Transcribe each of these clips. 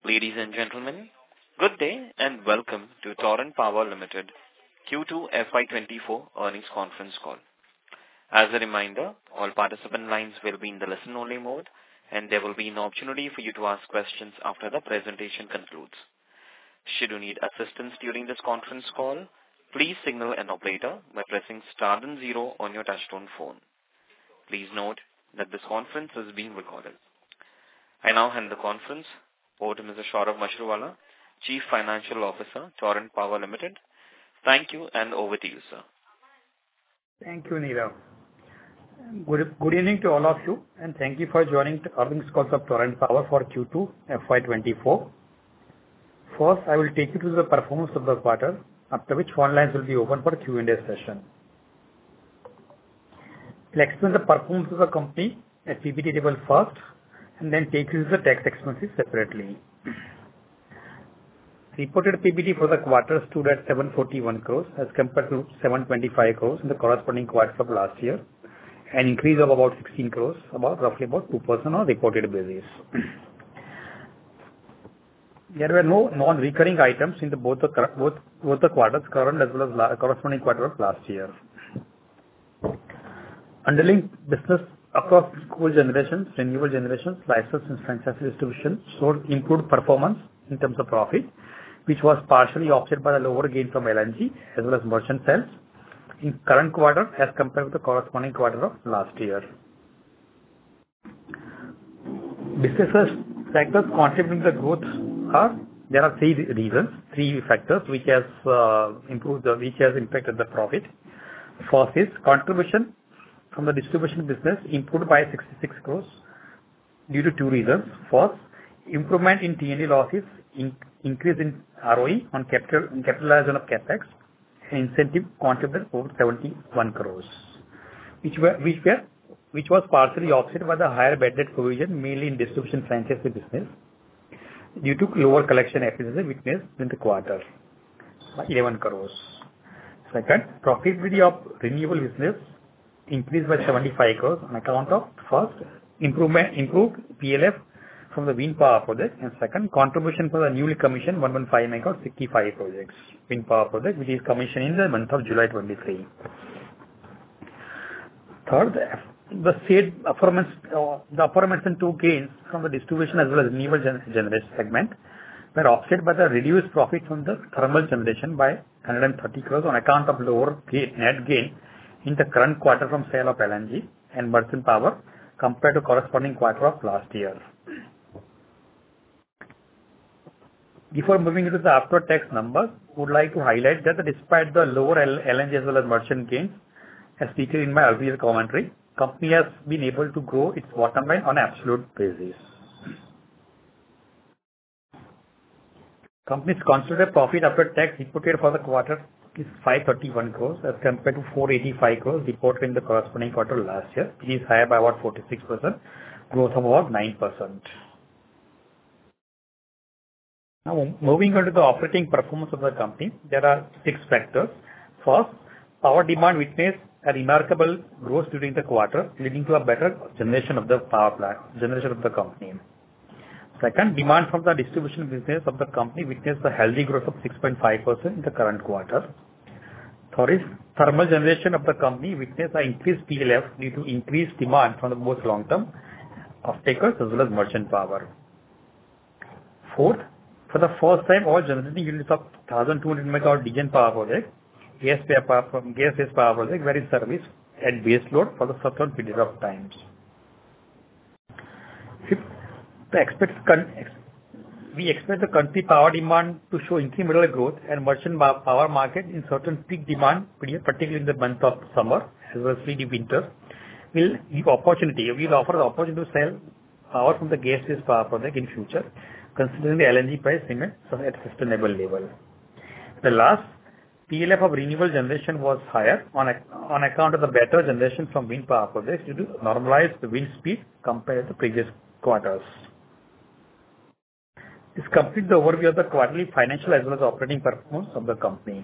Ladies and gentlemen, good day and welcome to Torrent Power Limited Q2 FY24 earnings conference call. As a reminder, all participant lines will be in the listen-only mode, and there will be an opportunity for you to ask questions after the presentation concludes. Should you need assistance during this conference call, please signal an operator by pressing star and 0 on your touchtone phone. Please note that this conference is being recorded. I now hand the conference over to Mr. Saurabh Mashruwala, Chief Financial Officer, Torrent Power Limited. Thank you, and over to you, sir. Thank you, Neerav. Good evening to all of you, and thank you for joining the earnings call of Torrent Power for Q2 FY24. First, I will take you to the performance of the quarter, after which phone lines will be open for Q&A session. I'll explain the performance of the company at PBT level first, and then take you to the tax expenses separately. Reported PBT for the quarter stood at 741 crores as compared to 725 crores in the corresponding quarter of last year, an increase of about 16 crores, roughly 2% on a reported basis. There were no non-recurring items in both the quarters, current as well as corresponding quarter of last year. Underlying business across coal generations, renewable generations, license and franchise distribution showed improved performance in terms of profit, which was partially offset by the lower gain from LNG as well as merchant sales in current quarter as compared with the corresponding quarter of last year. Business factors contributing to the growth there are three factors which has impacted the profit. First is contribution from the distribution business improved by 66 crores due to two reasons. First, improvement in T&D losses, increase in ROE on capitalization of capex, and incentive contributed over 71 crores, which was partially offset by the higher bad debt provision, mainly in distribution franchise business, due to lower collection efficiency witnessed in the quarter, by 11 crores. Second, profitability of renewable business increased by 75 crores on account of first, improved PLF from the wind power project, and second, contribution for the newly commissioned 115 MW 65 projects wind power project, which is commissioned in the month of July 23. Third, the aforementioned two gains from the distribution as well as renewable generation segment were offset by the reduced profit from the thermal generation by 130 crores on account of lower net gain in the current quarter from sale of LNG and merchant power compared to corresponding quarter of last year. Before moving into the after-tax numbers, I would like to highlight that despite the lower LNG as well as merchant gains, as stated in my earlier commentary, company has been able to grow its bottom line on an absolute basis. Company's consolidated profit after tax reported for the quarter is 531 crores as compared to 485 crores reported in the corresponding quarter last year. It is higher by about 46%, growth of about 9%. Now, moving on to the operating performance of the company, there are 6 factors. First, power demand witnessed a remarkable growth during the quarter, leading to a better generation of the company. Second, demand from the distribution business of the company witnessed a healthy growth of 6.5% in the current quarter. Third is, thermal generation of the company witnessed an increased PLF due to increased demand from the both long-term off-takers as well as merchant power. Fourth, for the first time, all generating units of 1,200 MW DGEN power project, gas-based power project were in service at base load for the certain period of times. Fifth, we expect the country power demand to show incremental growth and merchant power market in certain peak demand period, particularly in the month of summer as well as the winter, will offer the opportunity to sell power from the gas-based power project in future, considering the LNG price remains at a sustainable level. The last, PLF of renewable generation was higher on account of the better generation from wind power projects due to normalized wind speed compared to previous quarters. This completes the overview of the quarterly financial as well as operating performance of the company.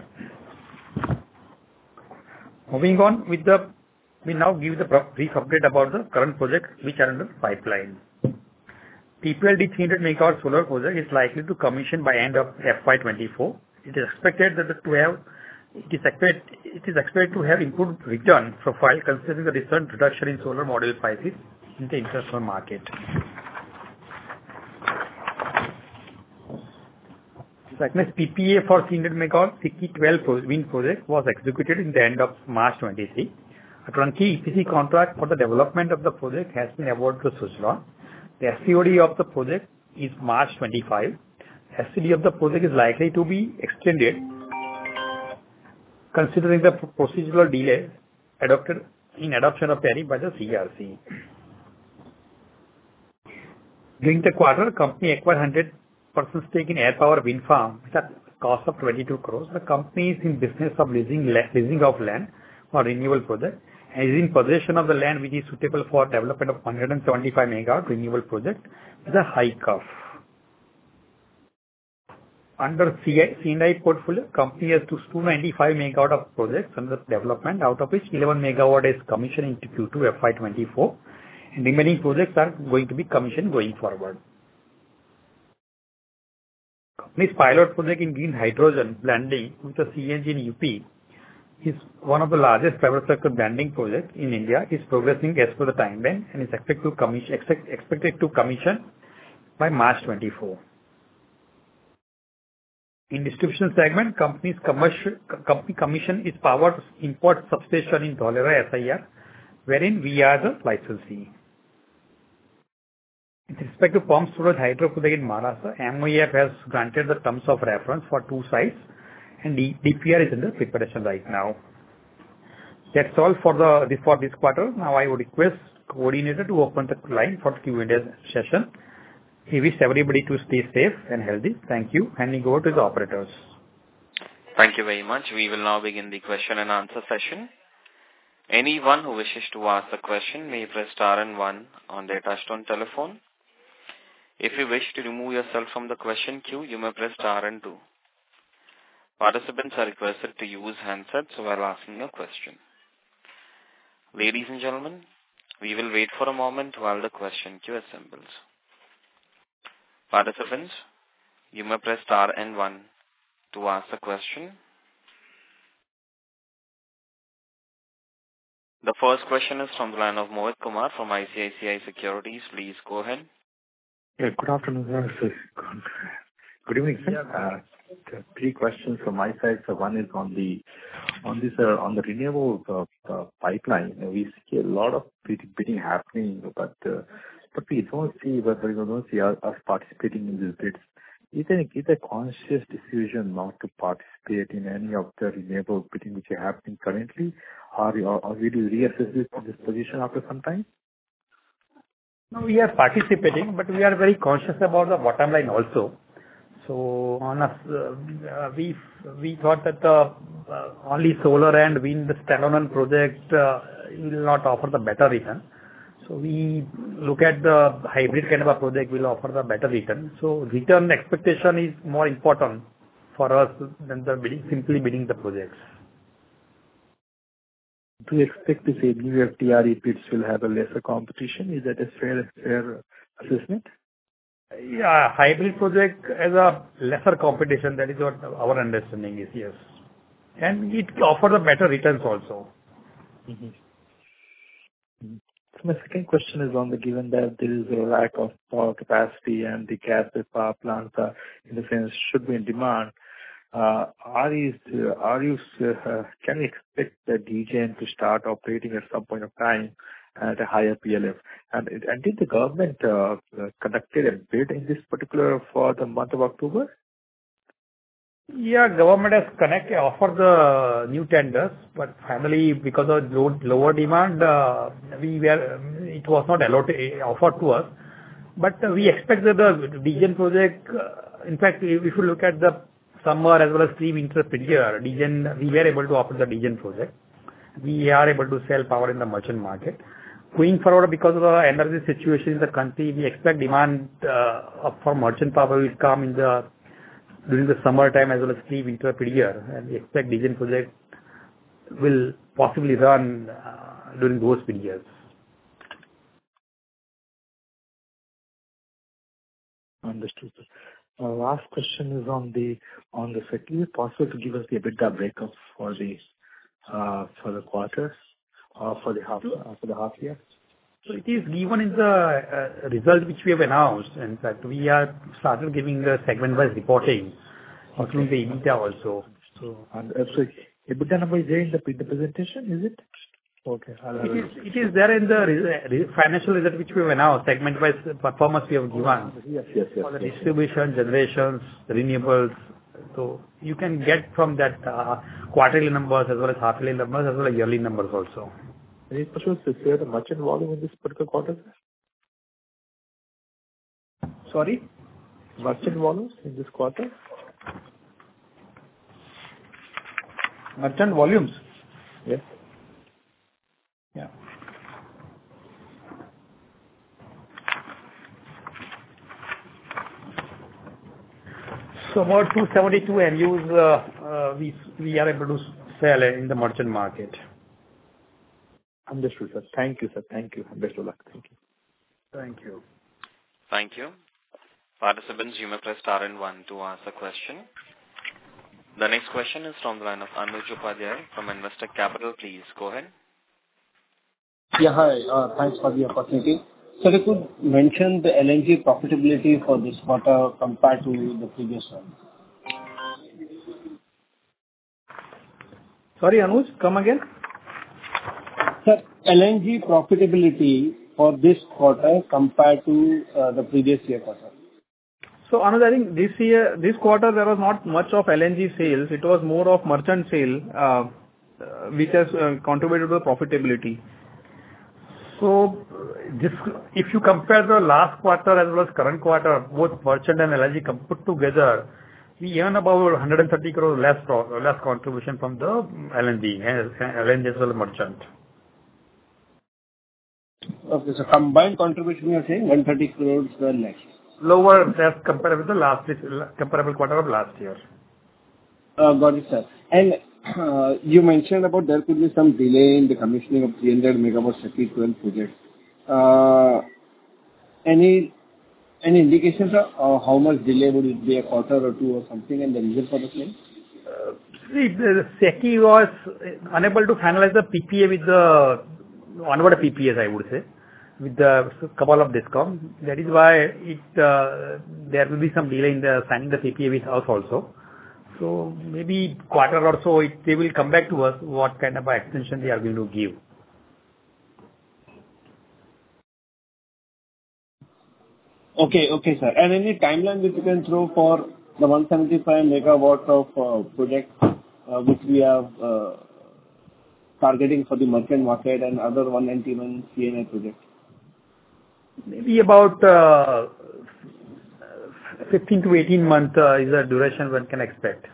Moving on we now give the brief update about the current projects which are under pipeline. TPLD 300 megawatt solar project is likely to commission by end of FY24. It is expected to have improved return profile considering the recent reduction in solar module prices in the international market. Second, PPA for 300 megawatt SECI 12 wind project was executed in the end of March 23. A turnkey EPC contract for the development of the project has been awarded to Suzlon. The SCOD of the project is March 25. SCD of the project is likely to be extended considering the procedural delay adoption of tariff by the CERC. During the quarter, company acquired 100% stake in Air Power Wind Farm with a cost of 22 crores. The company is in business of leasing of land for renewable project and is in possession of the land which is suitable for development of 175 megawatt renewable project with a high cost. Under C&I portfolio, company has 295 megawatt of projects under development, out of which 11 megawatt is commissioned into Q2 FY24, and remaining projects are going to be commissioned going forward. Company's pilot project in green hydrogen blending with the CNG in UP is one of the largest private sector blending projects in India, is progressing as per the timeline and is expected to commission by March 24. In distribution segment, company commission is power import substation in Dholera SIR, wherein we are the licensee. With respect to pumped storage hydro project in Maharashtra, MOEF has granted the terms of reference for 2 sites and DPR is under preparation right now. That's all for this quarter. Now I would request coordinator to open the line for Q&A session. We wish everybody to stay safe and healthy. Thank you. Handing over to the operators. Thank you very much. We will now begin the question and answer session. Anyone who wishes to ask a question may press star and 1 on their touchtone telephone. If you wish to remove yourself from the question queue, you may press star and 2. Participants are requested to use handsets while asking a question. Ladies and gentlemen, we will wait for a moment while the question queue assembles. Participants, you may press star and 1 to ask a question. The first question is from the line of Mohit Kumar from ICICI Securities. Please go ahead. Yeah, good afternoon, sir. Good evening, sir. 3 questions from my side. So one is on the renewable pipeline. We see a lot of bidding happening, but we don't see us participating in these bids. Is it a conscious decision not to participate in any of the renewable bidding which are happening currently, or will you reassess this position after some time? No, we are participating, but we are very conscious about the bottom line also. So on us, we thought that only solar and wind standalone project will not offer the better return. So we look at the hybrid kind of a project will offer the better return. So return expectation is more important for us than simply bidding the projects. Do you expect to say new FDRE bids will have a lesser competition? Is that a fair assessment? Yeah, hybrid project has a lesser competition. That is what our understanding is, yes. And it offers the better returns also. Mm-hmm. So my second question is on given that there is a lack of power capacity and the gas power plants are, in a sense, should be in demand. Can we expect the DGEN to start operating at some point of time at a higher PLF? And did the government conducted a bid in this particular for the month of October? Yeah, government has offered the new tenders, but finally, because of lower demand, it was not offered to us. But we expect that the DGEN project, in fact, if you look at the summer as well as pre-winter period, DGEN, we were able to offer the DGEN project. We are able to sell power in the merchant market. Going forward, because of the energy situation in the country, we expect demand for merchant power will come during the summer time as well as pre-winter period. And we expect DGEN project will possibly run during those periods. Understood, sir. Last question is on the second. Is it possible to give us the EBITDA breakup for the quarter or for the half year? So it is given in the result which we have announced. In fact, we are started giving the segment-wise reporting, including the EBITDA also. So EBITDA number is there in the presentation, is it? Okay. It is there in the financial result which we have announced, segment-wise performance we have given. Yes. For the distribution, generations, renewables. So you can get from that quarterly numbers as well as half-yearly numbers as well as yearly numbers also. Any possible to share the merchant volume in this particular quarter? Sorry? Merchant volumes in this quarter? Merchant volumes? Yes. Yeah. So about 272 MUs we are able to sell in the merchant market. Understood, sir. Thank you, sir. Thank you. Best of luck. Thank you. Thank you. Thank you. Participants, you may press star and one to ask a question. The next question is from the line of Anuj Upadhyay from Investec Capital. Please go ahead. Yeah, hi. Thanks for the opportunity. So you could mention the LNG profitability for this quarter compared to the previous one. Sorry, Anuj, come again. Sir, LNG profitability for this quarter compared to the previous year quarter. So Anuj, I think this quarter there was not much of LNG sales. It was more of merchant sale, which has contributed to the profitability. So if you compare the last quarter as well as current quarter, both merchant and LNG put together, we earn about 130 crore less contribution from the LNG as well as merchant. Okay, so combined contribution you are saying 130 crores less. Lower as compared with the comparable quarter of last year. Got it, sir. And you mentioned about there could be some delay in the commissioning of 300 megawatt SECI 12 project. Any indications of how much delay would it be, a quarter or two or something, and the reason for the same? The SECI was unable to finalize the PPA with the onward PPAs, I would say, with the couple of DISCOM. That is why there will be some delay in the signing the PPA with us also. So maybe quarter or so, they will come back to us what kind of extension they are going to give. Okay, sir. And any timeline which you can throw for the 175 megawatt of project which we have targeting for the merchant market and other 191 CNI project? Maybe about 15 to 18 months is the duration one can expect.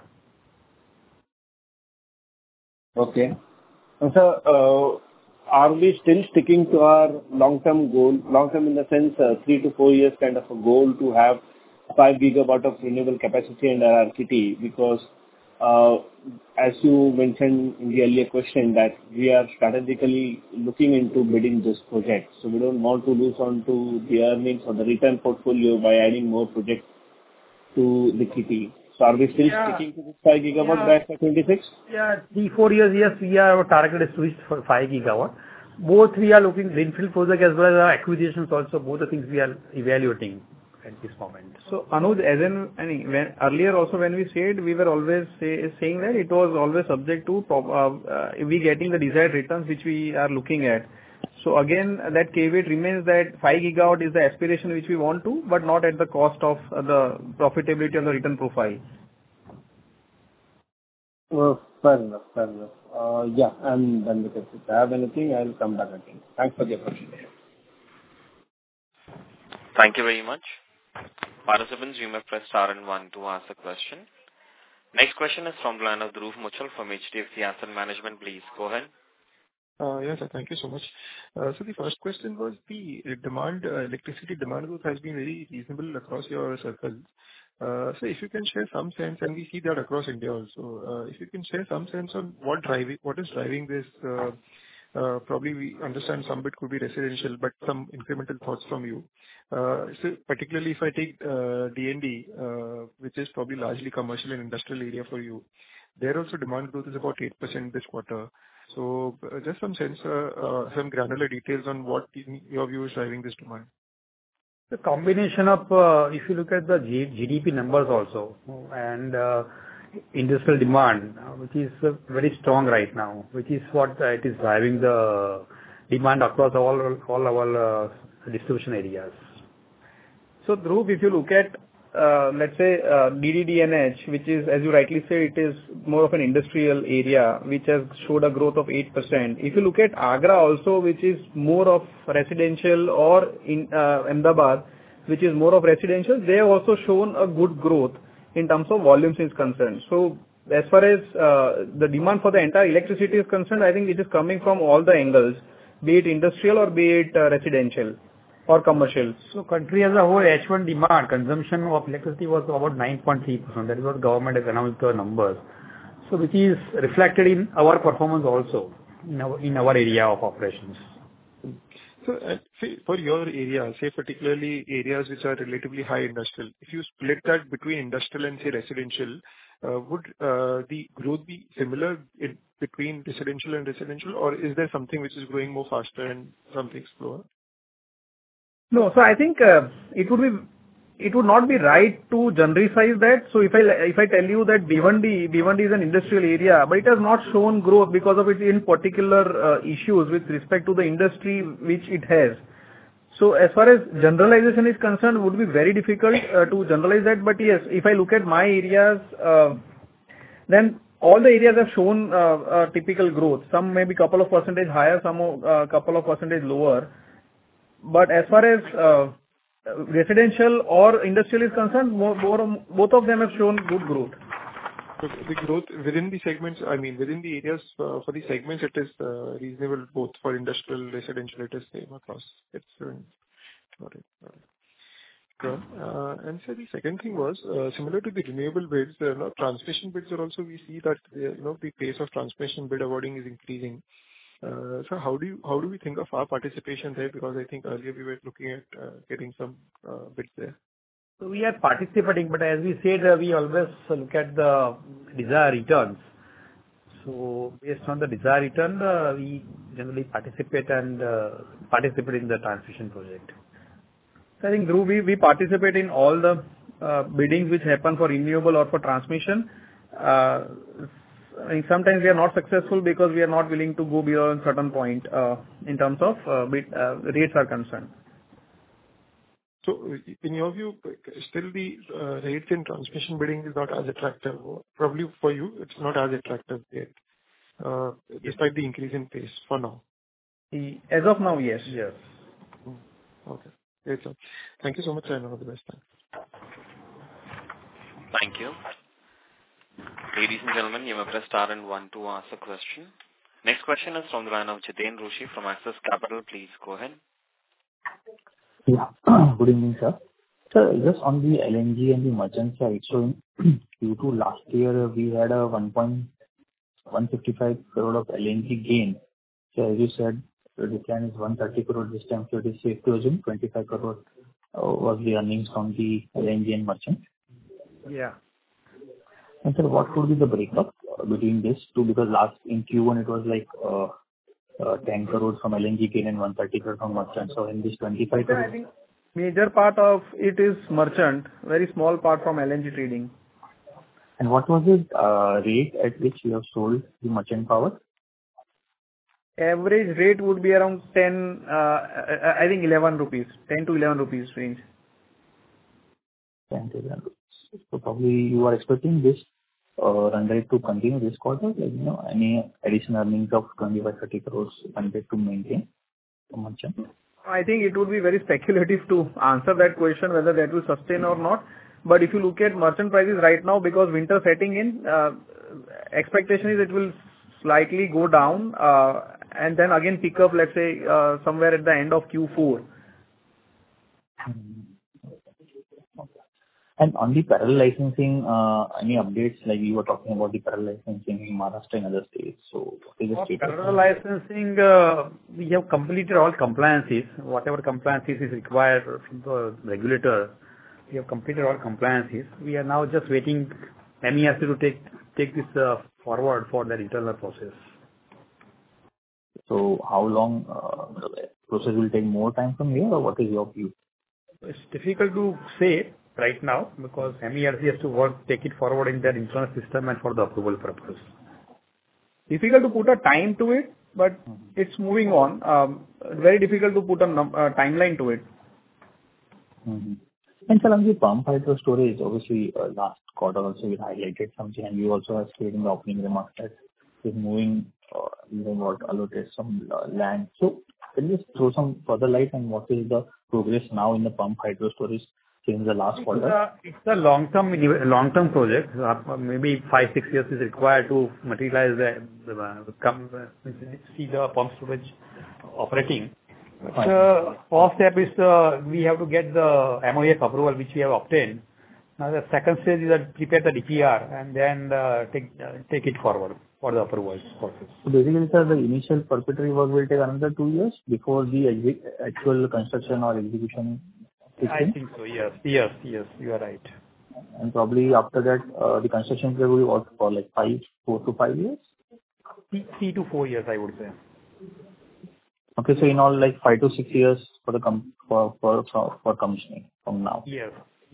Okay. And sir, are we still sticking to our long-term goal? Long-term in the sense 3 to 4 years kind of a goal to have 5 gigawatt of renewable capacity under RKT, because as you mentioned in the earlier question that we are strategically looking into bidding this project. So we don't want to lose on to the earnings or the return portfolio by adding more projects to the kitty. So are we still sticking to this 5 gigawatt by 26? Yeah, 3-4 years, yes, we are our target is to reach for 5 gigawatt. Both we are looking greenfield project as well as acquisitions also, both the things we are evaluating at this moment. So Anuj, earlier also when we said, we were always saying that it was always subject to we getting the desired returns which we are looking at. So again, that caveat remains that 5 gigawatt is the aspiration which we want to, but not at the cost of the profitability and the return profile. Well, fair enough. Yeah, I'm done with it. If I have anything, I'll come back again. Thanks for the opportunity. Thank you very much. Participants, you may press star and one to ask a question. Next question is from the line of Dhruv Muchal from HDFC Asset Management. Please go ahead. Yes, sir. Thank you so much. So the first question was the electricity demand growth has been very reasonable across your circles. So if you can share some sense, and we see that across India also, if you can share some sense on what is driving this Probably we understand some bit could be residential, but some incremental thoughts from you. So particularly if I take D&D, which is probably largely commercial and industrial area for you, there also demand growth is about 8% this quarter. So just some sense, some granular details on what in your view is driving this demand. The combination of, if you look at the GDP numbers also, and industrial demand, which is very strong right now, which is what it is driving the demand across all our distribution areas. So Dhruv, if you look at, let's say, DDDNH, which is, as you rightly say, it is more of an industrial area, which has showed a growth of 8%. If you look at Agra also, which is more of residential, or in Ahmedabad, which is more of residential, they have also shown a good growth in terms of volumes is concerned. So as far as the demand for the entire electricity is concerned, I think it is coming from all the angles, be it industrial or be it residential or commercial. So country as a whole, H1 demand, consumption of electricity was about 9.3%. That is what government has announced the numbers. So which is reflected in our performance also, in our area of operations. So say for your area, say particularly areas which are relatively high industrial, if you split that between industrial and say residential, would the growth be similar between residential and residential, or is there something which is growing more faster and something slower? No, so I think it would not be right to generalize that. So if I tell you that Bhiwandi is an industrial area, but it has not shown growth because of its in particular issues with respect to the industry which it has. So as far as generalization is concerned, it would be very difficult to generalize that. But yes, if I look at my areas, then all the areas have shown typical growth. Some may be couple of percentage higher, some couple of percentage lower. But as far as residential or industrial is concerned, both of them have shown good growth. So the growth within the segments, I mean, within the areas for the segments, it is reasonable both for industrial, residential, it is same across. It's got it. Good. And so the second thing was similar to the renewable bids, transmission bids are also, we see that the pace of transmission bid awarding is increasing. So how do we think of our participation there? Because I think earlier we were looking at getting some bids there. So we are participating, but as we said, we always look at the desired returns. So based on the desired return, we generally participate in the transmission project. So I think, Dhruv, we participate in all the biddings which happen for renewable or for transmission. And sometimes we are not successful because we are not willing to go beyond a certain point in terms of rates are concerned. So in your view, still the rates in transmission bidding is not as attractive. Probably for you, it's not as attractive yet, despite the increase in pace for now. As of now, yes. Yes. Okay. Great, sir. Thank you so much, and all the best. Thank you. Ladies and gentlemen, you may press star and one to ask a question. Next question is from the line of Jiten Rushi from Axis Capital. Please go ahead. Yeah. Good evening, sir. So just on the LNG and the merchant side, so in Q2 last year, we had a 155 crore of LNG gain. So as you said, the decline is 130 crore this time, so it is safe to assume 25 crore was the earnings from the LNG and merchant. Yeah. And sir, what would be the breakup between these two? Because last in Q1 it was like 10 crore from LNG gain and 130 crore from merchant. So in this 25 crore. I think major part of it is merchant, very small part from LNG trading. And what was the rate at which you have sold the merchant power? Average rate would be around 10, I think 11 rupees, 10 to 11 rupees range. 10 to 11 rupees. So probably you are expecting this run rate to continue this quarter, like, any additional earnings of 25-30 crores run rate to maintain for merchant? I think it would be very speculative to answer that question, whether that will sustain or not. But if you look at merchant prices right now, because winter setting in, expectation is it will slightly go down and then again pick up, let's say, somewhere at the end of Q4. And on the parallel licensing, any updates? Like you were talking about the parallel licensing in Maharashtra and other states. So what is the For status? parallel licensing, we have completed all compliances. Whatever compliances is required from the regulator, we have completed all compliances. We are now just waiting MERC to take this forward for their internal process. So how long the process will take? More time from here, or what is your view? It's difficult to say right now because MERC has to take it forward in their internal system and for the approval purpose. Difficult to put a time to it, but it's moving on. Very difficult to put a timeline to it. Mm-hmm. And sir, on the pump hydro storage, obviously last quarter also you highlighted something, and you also have stated in the opening remarks that is moving, even what allotted some land. So can you just throw some further light on what is the progress now in the pump hydro storage since the last quarter? It's a long-term project. Maybe 5-6 years is required to materialize see the pump storage operating. First step is we have to get the MOF approval, which we have obtained. Now the second stage is that prepare the DPR and then take it forward for the approvals process. So basically, sir, the initial preparatory work will take another 2 years before the actual construction or execution. I think so. Yes, you are right. And probably after that, the construction period will be what, for like 4 to 5 years? 3 to 4 years, I would say. Okay, so in all, like 5 to 6 years for the for commissioning from now. Yes.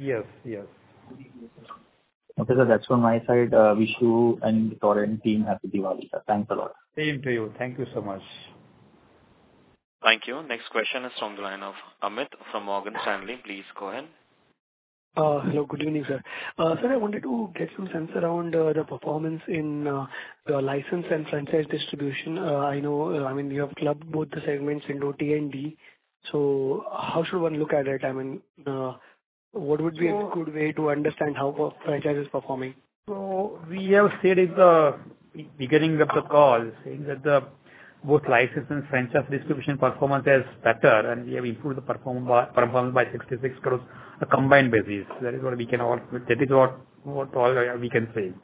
Okay, sir, that's from my side. Wish you and the Torrent team happy Diwali, sir. Thanks a lot. Same to you. Thank you so much. Thank you. Next question is from the line of Amit from Morgan Stanley. Please go ahead. Hello, good evening, sir. Sir, I wanted to get some sense around the performance in the license and franchise distribution. I know, you have clubbed both the segments into T and D. So how should one look at it? What would be a good way to understand how franchise is performing? So we have said in the beginning of the call, saying that both license and franchise distribution performance is better, and we have improved the performance by 66 crores a combined basis. That is what we can all. That is what all we can say.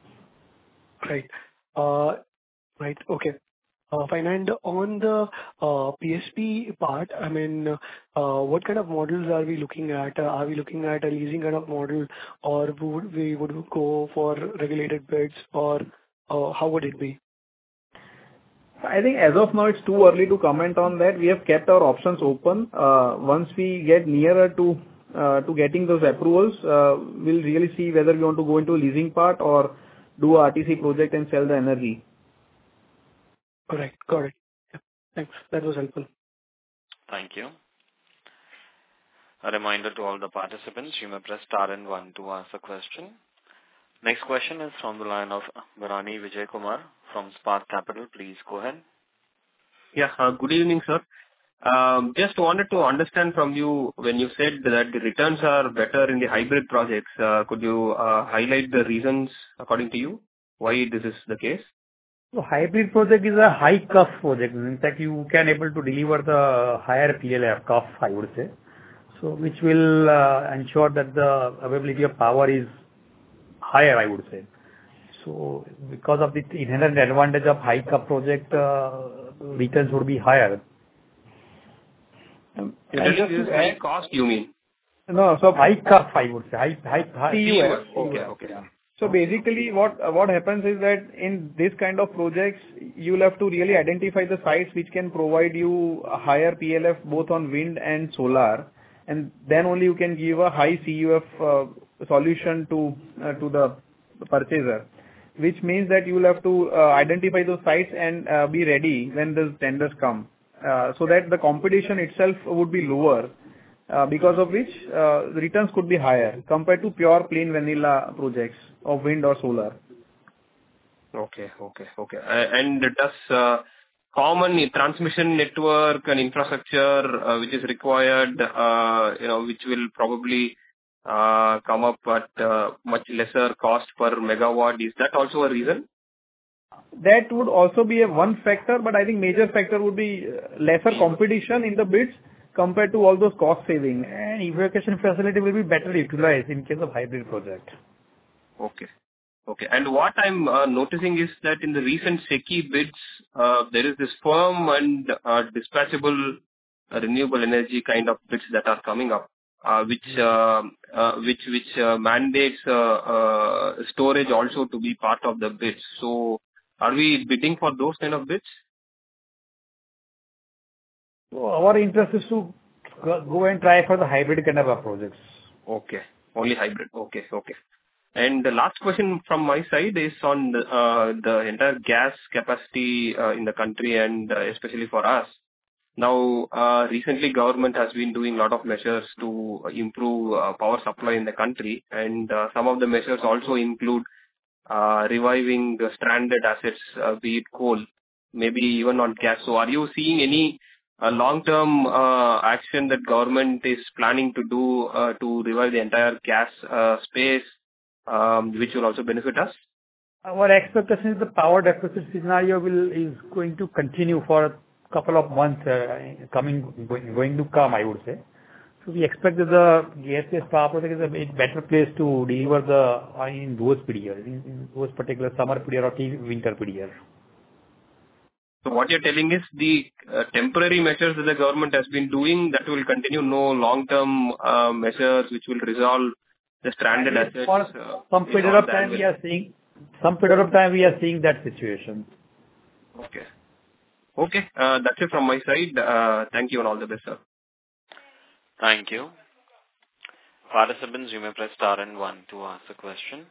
Right. Okay. Fine. And on the PSP part, what kind of models are we looking at? Are we looking at a leasing kind of model, or would we go for regulated bids, or how would it be? I think as of now, it's too early to comment on that. We have kept our options open. Once we get nearer to getting those approvals, we'll really see whether we want to go into leasing part or do a RTC project and sell the energy. Correct. Got it. Yeah. Thanks. That was helpful. Thank you. A reminder to all the participants, you may press star and 1 to ask a question. Next question is from the line of Bharani Vijay Kumar from Spark Capital. Please go ahead. Yeah. Good evening, sir. Just wanted to understand from you, when you said that the returns are better in the hybrid projects, could you highlight the reasons according to you why this is the case? So hybrid project is a high CUF project. In fact, you can able to deliver the higher PLF CUF, I would say. So which will ensure that the availability of power is higher, I would say. So because of the inherent advantage of high CUF project, returns would be higher. High cost, you mean? No, so high CUF, I would say. High CUF. Okay. Yeah. So basically, what happens is that in this kind of projects, you'll have to really identify the sites which can provide you a higher PLF both on wind and solar, and then only you can give a high CUF solution to the purchaser, which means that you will have to identify those sites and be ready when the tenders come, so that the competition itself would be lower, because of which the returns could be higher compared to pure plain vanilla projects of wind or solar. Okay. And does common transmission network and infrastructure which is required, which will probably come up at much lesser cost per megawatt, is that also a reason? That would also be one factor, but I think major factor would be lesser competition in the bids compared to all those cost savings. And evacuation facility will be better utilized in case of hybrid project. Okay. Okay. And what I'm noticing is that in the recent SECI bids, there is this firm and dispatchable renewable energy kind of bids that are coming up, which mandates storage also to be part of the bids. So are we bidding for those kind of bids? So our interest is to go and try for the hybrid kind of projects. Okay. Only hybrid. Okay. Okay. And the last question from my side is on the entire gas capacity in the country and especially for us. Now, recently government has been doing a lot of measures to improve power supply in the country, and some of the measures also include reviving the stranded assets, be it coal, maybe even on gas. So are you seeing any long-term action that government is planning to do to revive the entire gas space, which will also benefit us? Our expectation is the power deficit scenario is going to continue for a couple of months going to come, I would say. So we expect that the gas-based power project is a better place to deliver in those periods, in those particular summer period or winter period. So what you're telling is the temporary measures that the government has been doing, that will continue, no long-term measures which will resolve the stranded assets. For some period of time we are seeing that situation. Okay. Okay. That's it from my side. Thank you and all the best, sir. Thank you. Participants, you may press star and 1 to ask a question.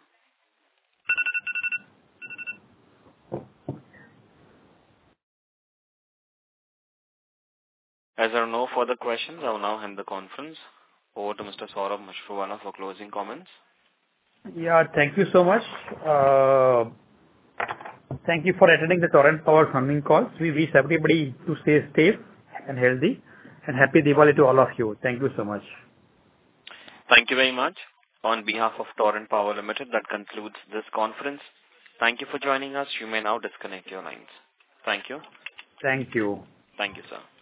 As there are no further questions, I will now hand the conference over to Mr. Saurabh Mashruwala for closing comments. Yeah, thank you so much. Thank you for attending the Torrent Power funding calls. We wish everybody to stay safe and healthy, and happy Diwali to all of you. Thank you so much. Thank you very much. On behalf of Torrent Power Limited, that concludes this conference. Thank you for joining us. You may now disconnect your lines. Thank you. Thank you. Thank you, sir.